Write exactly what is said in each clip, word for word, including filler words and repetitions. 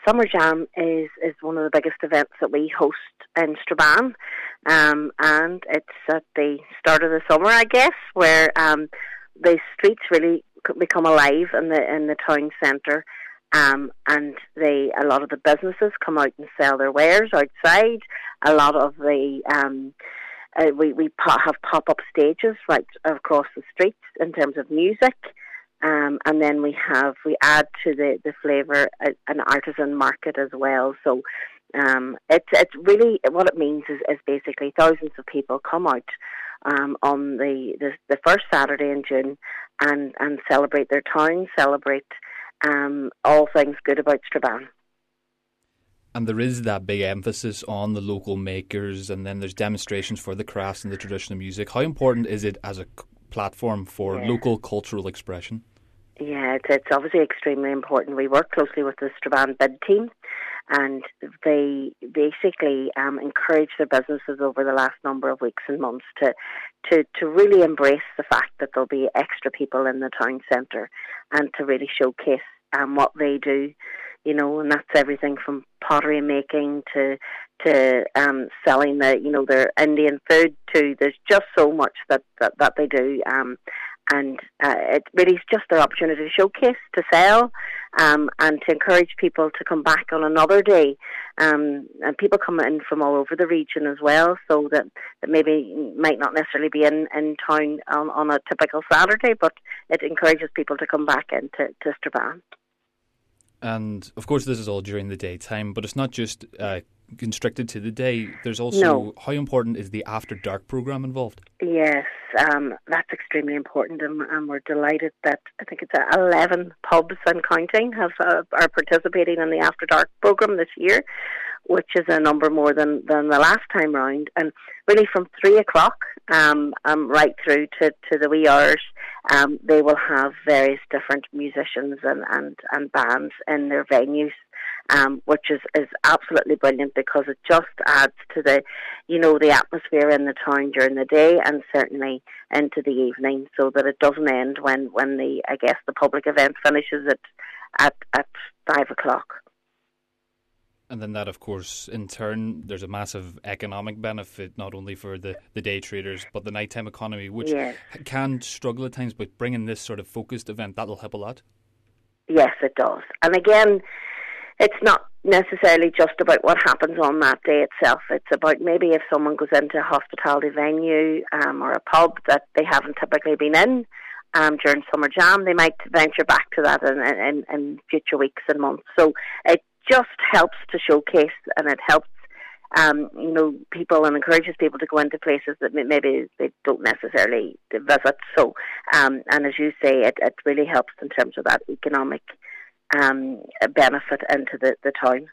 Summer Jam is, is one of the biggest events that we host in Strabane, um, and it's at the start of the summer, I guess, where um, the streets really become alive in the in the town centre, um, and they a lot of the businesses come out and sell their wares outside. A lot of the um, uh, we we po- have pop up stages right across the streets in terms of music. Um, and then we have, we add to the, the flavour a, an artisan market as well. So um, it's it's really, what it means is, is basically thousands of people come out um, on the, the the first Saturday in June and, and celebrate their town, celebrate um, all things good about Strabane. And there is that big emphasis on the local makers, and then there's demonstrations for the crafts and the traditional music. How important is it as a platform for yeah. local cultural expression? Yeah, it's, it's obviously extremely important. We work closely with the Strabane Bid team, and they basically um, encourage their businesses over the last number of weeks and months to, to, to really embrace the fact that there'll be extra people in the town centre and to really showcase um, what they do, you know, and that's everything from pottery making to to um, selling the, you know, their Indian food to, there's just so much that, that, that they do. Um, and uh, it really is just their opportunity to showcase, to sell, um, and to encourage people to come back on another day. Um, and people come in from all over the region as well, so that, that maybe might not necessarily be in, in town on, on a typical Saturday, but it encourages people to come back into to Strabane. And of course this is all during the daytime, but it's not just uh, constricted to the day. There's also, no. how important is the After Dark programme involved? Yes, um, that's extremely important, and, and we're delighted that I think it's uh, eleven pubs and counting have uh, are participating in the After Dark programme this year, which is a number more than, than the last time round. And really from three o'clock um, um, right through to, to the wee hours, um, they will have various different musicians and, and, and bands in their venues, um, which is, is absolutely brilliant because it just adds to the, you know, the atmosphere in the town during the day and certainly into the evening, so that it doesn't end when, when the, I guess, the public event finishes at, at, at five o'clock. And then that, of course, in turn, there's a massive economic benefit, not only for the, the day traders, but the nighttime economy, which yes. can struggle at times, but bringing this sort of focused event, that'll help a lot. Yes, it does. And again, it's not necessarily just about what happens on that day itself. It's about maybe if someone goes into a hospitality venue um, or a pub that they haven't typically been in um, during Summer Jam, they might venture back to that in, in, in future weeks and months. So it just helps to showcase, and it helps, um, you know, people and encourages people to go into places that maybe they don't necessarily visit. So, um, and as you say, it, it really helps in terms of that economic um, benefit into the, the town.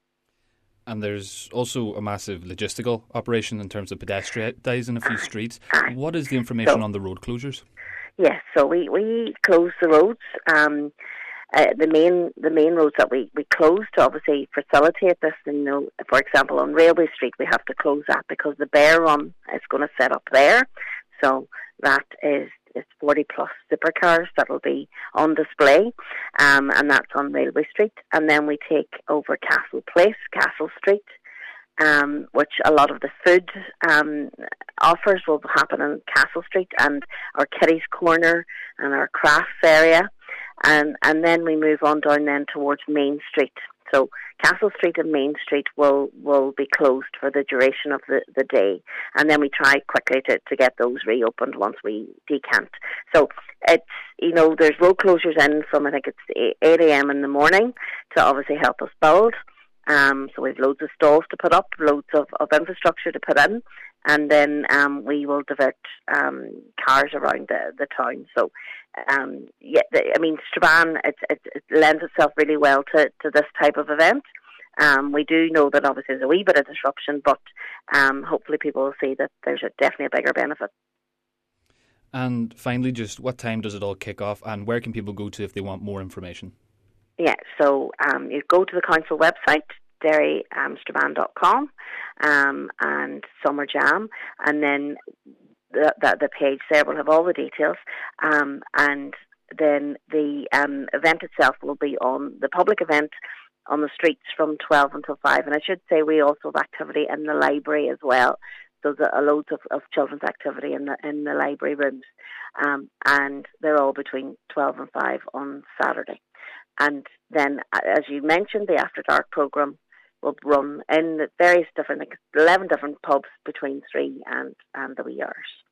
And there's also a massive logistical operation in terms of pedestrianising a few streets. What is the information so, on the road closures? Yes, so we, we close the roads. Um, Uh, the main the main roads that we, we close to obviously facilitate this. And, you know, for example, on Railway Street we have to close that because the Bear Run is going to set up there. So that is it's forty plus supercars that will be on display, um, and that's on Railway Street. And then we take over Castle Place, Castle Street, um, which a lot of the food um, offers will happen in Castle Street, and our Kitty's Corner and our crafts area. And and then we move on down then towards Main Street. So Castle Street and Main Street will, will be closed for the duration of the, the day. And then we try quickly to, to get those reopened once we decant. So it's, you know, there's road closures in from, I think it's eight a.m. in the morning to obviously help us build. Um, so we've loads of stalls to put up, loads of, of infrastructure to put in. And then um, we will divert um, cars around the, the town. So, um, yeah, the, I mean, Strabane, it, it, it lends itself really well to, to this type of event. Um, we do know that obviously there's a wee bit of disruption, but um, hopefully people will see that there's a, definitely a bigger benefit. And finally, just what time does it all kick off, and where can people go to if they want more information? Yeah, so um, you go to the council website, derry strabane dot com, um, and Summer Jam, and then the, the, the page there will have all the details, um, and then the um, event itself will be on, the public event on the streets from twelve until five. And I should say we also have activity in the library as well. So there's a loads of, of children's activity in the in the library rooms, um, and they're all between twelve and five on Saturday. And then, as you mentioned, the After Dark programme will run in the various different, like eleven different pubs between three and, and the wee hours.